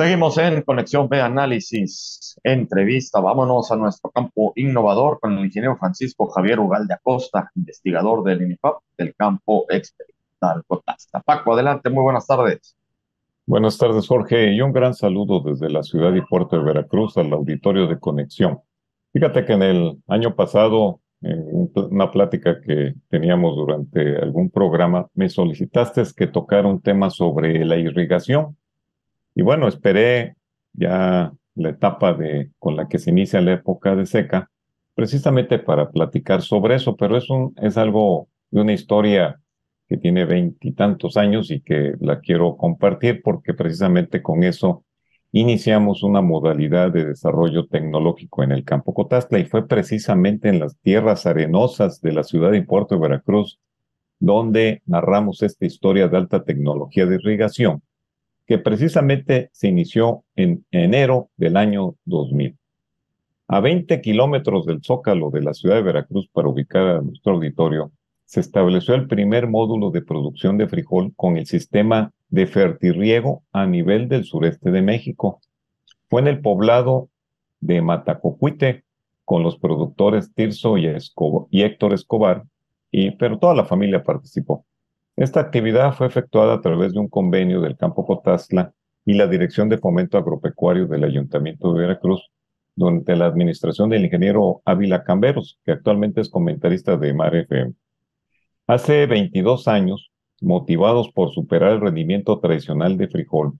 Seguimos en Conexión B Análisis, entrevista. Vámonos a nuestro campo innovador con el ingeniero Francisco Javier Ugalde Acosta, investigador del INIFAP del campo experimental Cotasta. Paco, adelante, muy buenas tardes. Buenas tardes, Jorge, y un gran saludo desde la ciudad y puerto de Veracruz al auditorio de Conexión. Fíjate que en el año pasado, en una plática que teníamos durante algún programa, me solicitaste que tocara un tema sobre la irrigación. Y bueno, esperé ya la etapa con la que se inicia la época de seca, precisamente para platicar sobre eso, pero es algo de una historia que tiene veintitantos años y que la quiero compartir porque precisamente con eso iniciamos una modalidad de desarrollo tecnológico en el campo Cotazla y fue precisamente en las tierras arenosas de la ciudad y puerto de Veracruz donde narramos esta historia de alta tecnología de irrigación que precisamente se inició en enero del año 2000. A 20 kilómetros del Zócalo de la ciudad de Veracruz, para ubicar a nuestro auditorio, se estableció el primer módulo de producción de frijol con el sistema de fertirriego a nivel del sureste de México. Fue en el poblado de Matacocuite, con los productores Tirso y Héctor Escobar, pero toda la familia participó. Esta actividad fue efectuada a través de un convenio del Campo Cotazla y la Dirección de Fomento Agropecuario del Ayuntamiento de Veracruz, durante la administración del ingeniero Ávila Camberos, que actualmente es comentarista de Mar FM. Hace 22 años, motivados por superar el rendimiento tradicional de frijol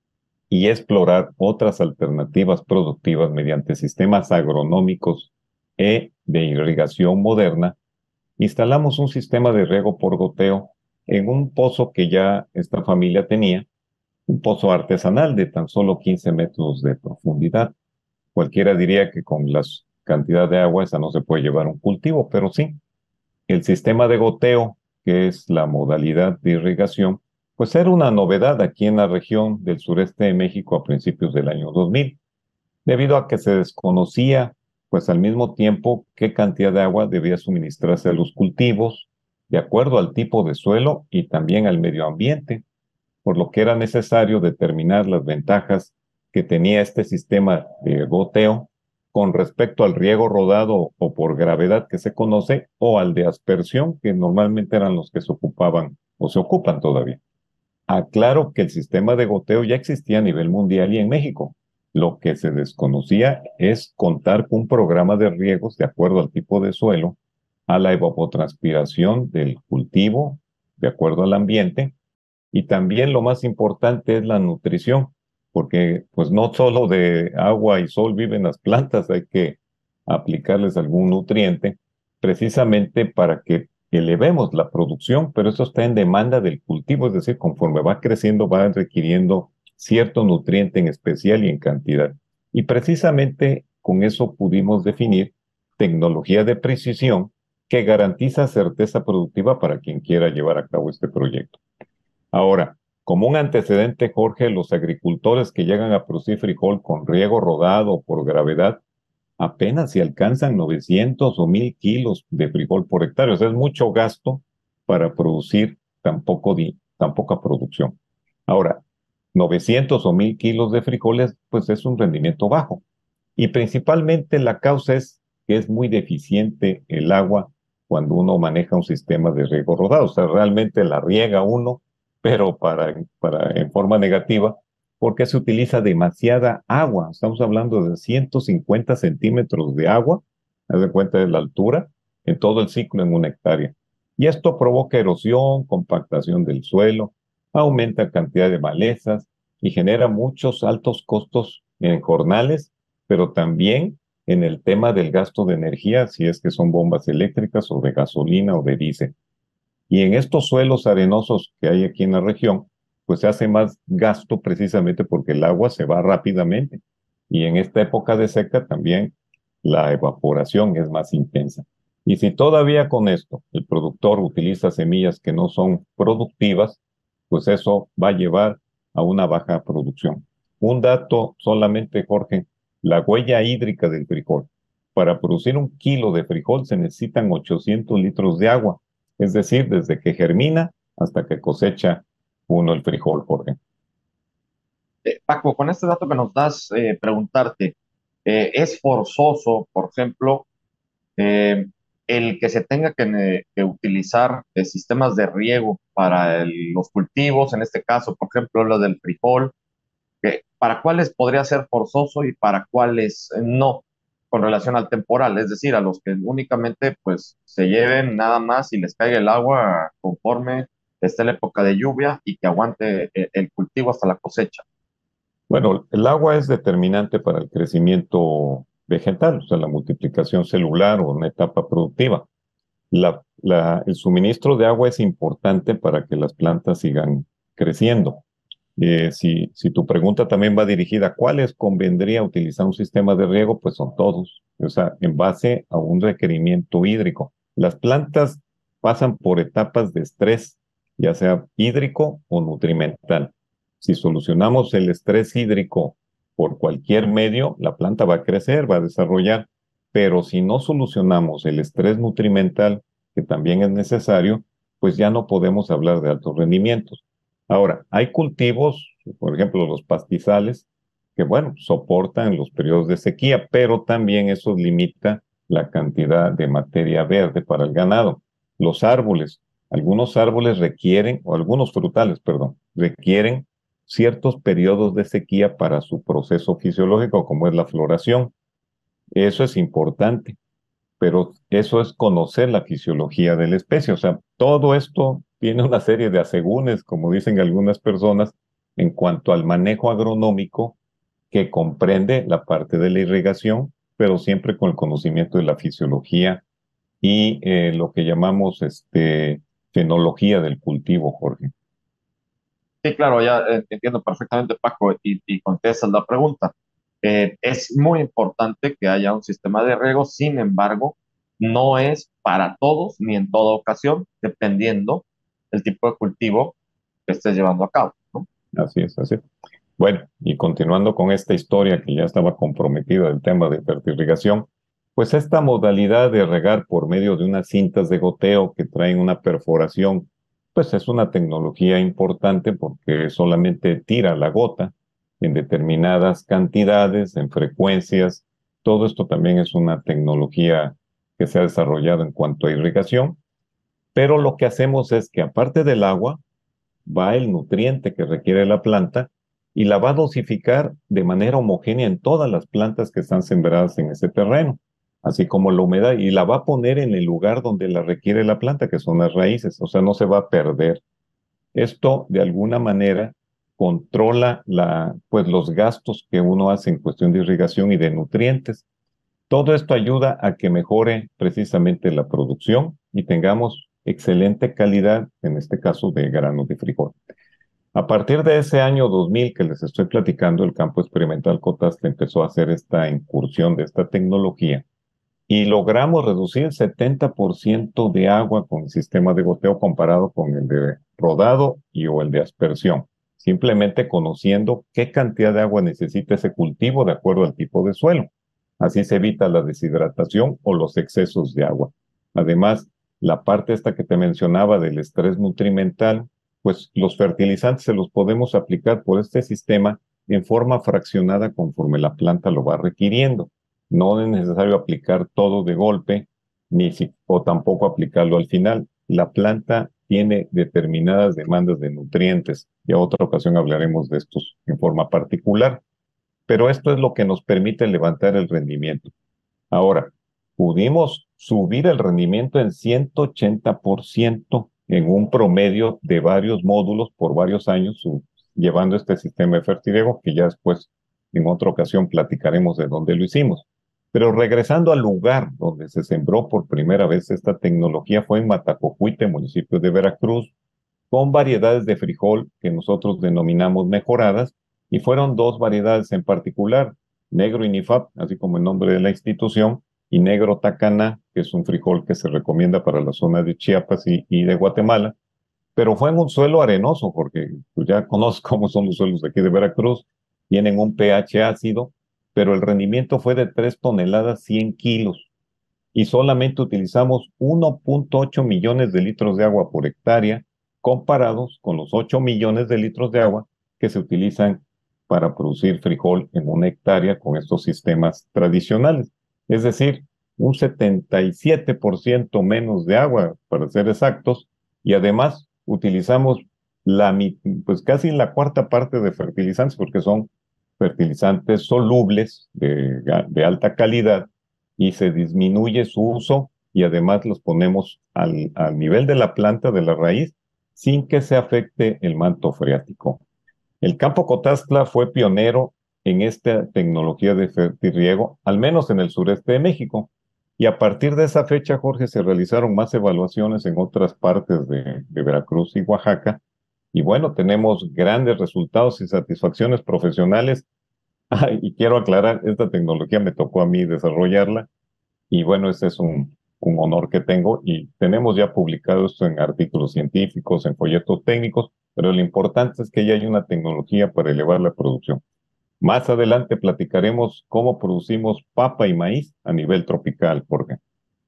y explorar otras alternativas productivas mediante sistemas agronómicos de irrigación moderna, instalamos un sistema de riego por goteo en un pozo que ya esta familia tenía, un pozo artesanal de tan solo 15 metros de profundidad. Cualquiera diría que con la cantidad de agua esa no se puede llevar un cultivo, pero sí, el sistema de goteo, que es la modalidad de irrigación, pues era una novedad aquí en la región del sureste de México a principios del año 2000, debido a que se desconocía, pues al mismo tiempo, qué cantidad de agua debía suministrarse a los cultivos, de acuerdo al tipo de suelo y también al medio ambiente, por lo que era necesario determinar las ventajas que tenía este sistema de goteo con respecto al riego rodado o por gravedad que se conoce, o al de aspersión, que normalmente eran los que se ocupaban o se ocupan todavía. Aclaro que el sistema de goteo ya existía a nivel mundial y en México. Lo que se desconocía es contar con un programa de riegos de acuerdo al tipo de suelo, a la evapotranspiración del cultivo, de acuerdo al ambiente, y también lo más importante es la nutrición, porque pues no solo de agua y sol viven las plantas, hay que aplicarles algún nutriente precisamente para que elevemos la producción, pero eso está en demanda del cultivo, es decir, conforme va creciendo va requiriendo cierto nutriente en especial y en cantidad. Y precisamente con eso pudimos definir tecnología de precisión que garantiza certeza productiva para quien quiera llevar a cabo este proyecto. Ahora, como un antecedente, Jorge, los agricultores que llegan a producir frijol con riego rodado por gravedad apenas si alcanzan 900 o 1000 kilos de frijol por hectárea. O sea, es mucho gasto para producir tan poca producción. Ahora, 900 o 1000 kilos de frijoles, pues es un rendimiento bajo. Y principalmente la causa es que es muy deficiente el agua cuando uno maneja un sistema de riego rodado. O sea, realmente la riega uno, pero en forma negativa, porque se utiliza demasiada agua. Estamos hablando de 150 centímetros de agua, haz de cuenta de la altura, en todo el ciclo en una hectárea. Y esto provoca erosión, compactación del suelo, aumenta cantidad de malezas y genera muchos altos costos en jornales, pero también en el tema del gasto de energía, si es que son bombas eléctricas o de gasolina o de diésel. Y en estos suelos arenosos que hay aquí en la región, pues se hace más gasto precisamente porque el agua se va rápidamente. Y en esta época de seca también la evaporación es más intensa. Y si todavía con esto el productor utiliza semillas que no son productivas, pues eso va a llevar a una baja producción. Un dato solamente, Jorge, la huella hídrica del frijol. Para producir un kilo de frijol se necesitan 800 litros de agua, es decir, desde que germina hasta que cosecha uno el frijol, Jorge. Paco, con este dato que nos das, preguntarte, ¿es forzoso, por ejemplo, eh, el que se tenga que utilizar sistemas de riego para los cultivos, en este caso, por ejemplo, lo del frijol, para cuáles podría ser forzoso y para cuáles no, con relación al temporal, es decir, a los que únicamente pues se lleven nada más y les caiga el agua conforme esté la época de lluvia y que aguante el cultivo hasta la cosecha? Bueno, el agua es determinante para el crecimiento vegetal, o sea, la multiplicación celular o una etapa productiva. El suministro de agua es importante para que las plantas sigan creciendo. Si tu pregunta también va dirigida a cuáles convendría utilizar un sistema de riego, pues son todos, o sea, en base a un requerimiento hídrico. Las plantas pasan por etapas de estrés, ya sea hídrico o nutrimental. Si solucionamos el estrés hídrico por cualquier medio, la planta va a crecer, va a desarrollar, pero si no solucionamos el estrés nutrimental, que también es necesario, pues ya no podemos hablar de altos rendimientos. Ahora, hay cultivos, por ejemplo, los pastizales, que bueno, soportan los periodos de sequía, pero también eso limita la cantidad de materia verde para el ganado. Los árboles, algunos árboles requieren, o algunos frutales, perdón, requieren ciertos periodos de sequía para su proceso fisiológico, como es la floración. Eso es importante, pero eso es conocer la fisiología de la especie. O sea, todo esto tiene una serie de asegúnes, como dicen algunas personas, en cuanto al manejo agronómico que comprende la parte de la irrigación, pero siempre con el conocimiento de la fisiología y lo que llamamos fenología del cultivo, Jorge. Sí, claro, ya entiendo perfectamente, Paco, y contestas la pregunta. Es muy importante que haya un sistema de riego, sin embargo, no es para todos ni en toda ocasión, dependiendo del tipo de cultivo que estés llevando a cabo, ¿no? Así es, así es. Bueno, y continuando con esta historia que ya estaba comprometida del tema de fertirrigación, pues esta modalidad de regar por medio de unas cintas de goteo que traen una perforación, pues es una tecnología importante porque solamente tira la gota en determinadas cantidades, en frecuencias. Todo esto también es una tecnología que se ha desarrollado en cuanto a irrigación, pero lo que hacemos es que aparte del agua, va el nutriente que requiere la planta y la va a dosificar de manera homogénea en todas las plantas que están sembradas en ese terreno, así como la humedad, y la va a poner en el lugar donde la requiere la planta, que son las raíces, o sea, no se va a perder. Esto, de alguna manera, controla pues, los gastos que uno hace en cuestión de irrigación y de nutrientes. Todo esto ayuda a que mejore precisamente la producción y tengamos excelente calidad, en este caso de granos de frijol. A partir de ese año 2000 que les estoy platicando, el campo experimental Cotasca empezó a hacer esta incursión de esta tecnología y logramos reducir 70% de agua con el sistema de goteo comparado con el de rodado y o el de aspersión, simplemente conociendo qué cantidad de agua necesita ese cultivo de acuerdo al tipo de suelo. Así se evita la deshidratación o los excesos de agua. Además, la parte esta que te mencionaba del estrés nutrimental, pues los fertilizantes se los podemos aplicar por este sistema en forma fraccionada conforme la planta lo va requiriendo. No es necesario aplicar todo de golpe, o tampoco aplicarlo al final. La planta tiene determinadas demandas de nutrientes. Y a otra ocasión hablaremos de estos en forma particular. Pero esto es lo que nos permite levantar el rendimiento. Ahora, pudimos subir el rendimiento en 180% en un promedio de varios módulos por varios años, llevando este sistema de fertirriego, que ya después en otra ocasión platicaremos de dónde lo hicimos. Pero regresando al lugar donde se sembró por primera vez esta tecnología fue en Matacojuite, municipio de Veracruz, con variedades de frijol que nosotros denominamos mejoradas, y fueron dos variedades en particular, negro INIFAP, así como el nombre de la institución, y negro Tacaná, que es un frijol que se recomienda para la zona de Chiapas y de Guatemala, pero fue en un suelo arenoso, porque pues, ya conozco cómo son los suelos de aquí de Veracruz, tienen un pH ácido, pero el rendimiento fue de 3 toneladas 100 kilos, y solamente utilizamos 1.8 millones de litros de agua por hectárea, comparados con los 8 millones de litros de agua que se utilizan para producir frijol en una hectárea con estos sistemas tradicionales. Es decir, un 77% menos de agua, para ser exactos, y además utilizamos pues casi la cuarta parte de fertilizantes, porque son fertilizantes solubles de alta calidad y se disminuye su uso y además los ponemos al nivel de la planta, de la raíz, sin que se afecte el manto freático. El campo Cotazla fue pionero en esta tecnología de fertirriego, al menos en el sureste de México. Y a partir de esa fecha, Jorge, se realizaron más evaluaciones en otras partes de Veracruz y Oaxaca. Y bueno, tenemos grandes resultados y satisfacciones profesionales. Y quiero aclarar, esta tecnología me tocó a mí desarrollarla. Y bueno, este es un honor que tengo y tenemos ya publicado esto en artículos científicos, en folletos técnicos, pero lo importante es que ya hay una tecnología para elevar la producción. Más adelante platicaremos cómo producimos papa y maíz a nivel tropical, Jorge.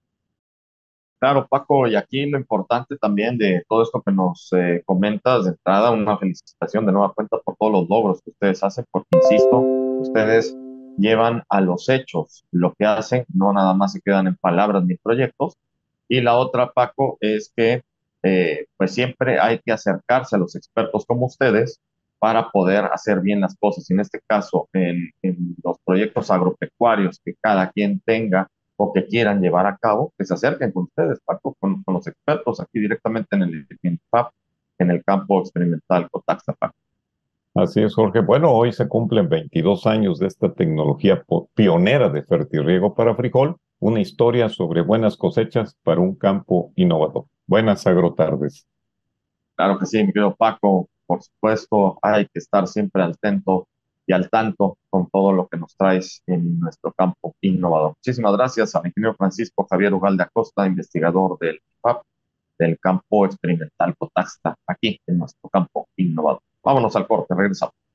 Claro, Paco, y aquí lo importante también de todo esto que nos comentas de entrada, una felicitación de nueva cuenta por todos los logros que ustedes hacen, porque insisto, ustedes llevan a los hechos lo que hacen, no nada más se quedan en palabras ni proyectos. Y la otra, Paco, es que pues siempre hay que acercarse a los expertos como ustedes para poder hacer bien las cosas. Y en este caso, en los proyectos agropecuarios que cada quien tenga o que quieran llevar a cabo, que se acerquen con ustedes, Paco, con los expertos aquí directamente en el INPAP, en el campo experimental Cotaxta, Paco. Así es, Jorge. Bueno, hoy se cumplen 22 años de esta tecnología pionera de fertirriego para frijol, una historia sobre buenas cosechas para un campo innovador. Buenas agrotardes. Claro que sí, mi querido Paco, por supuesto, hay que estar siempre al atento y al tanto con todo lo que nos traes en nuestro campo innovador. Muchísimas gracias al ingeniero Francisco Javier Ugalde Acosta, investigador del INPAP, del campo experimental Cotaxta, aquí en nuestro campo innovador. Vámonos al corte, regresamos.